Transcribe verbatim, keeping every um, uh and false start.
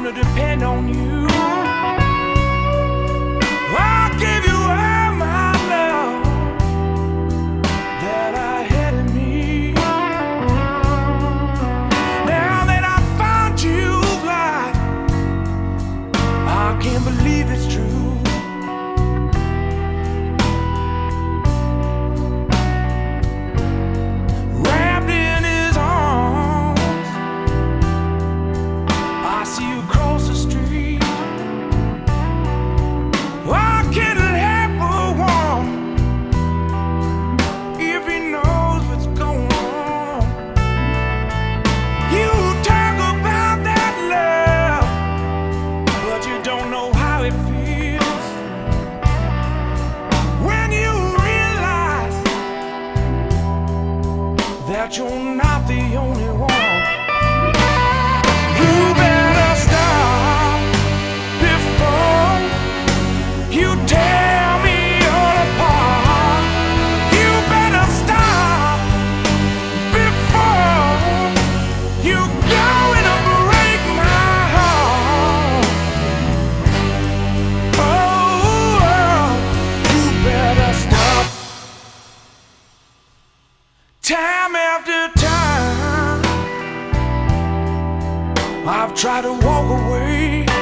gonna depend on you. I'll give you all my love that I had in me. Now that I found you, like, I can't believe it's true. Wrapped in his arms, I see you across the street. I can't help but wonder if he knows what's going on. You talk about that love, but you don't know how it feels when you realize that you're not the only one. You better stop before you tear me all apart. You better stop before you're going to break my heart. Oh, oh, you better stop. Time after time, I've tried to walk away.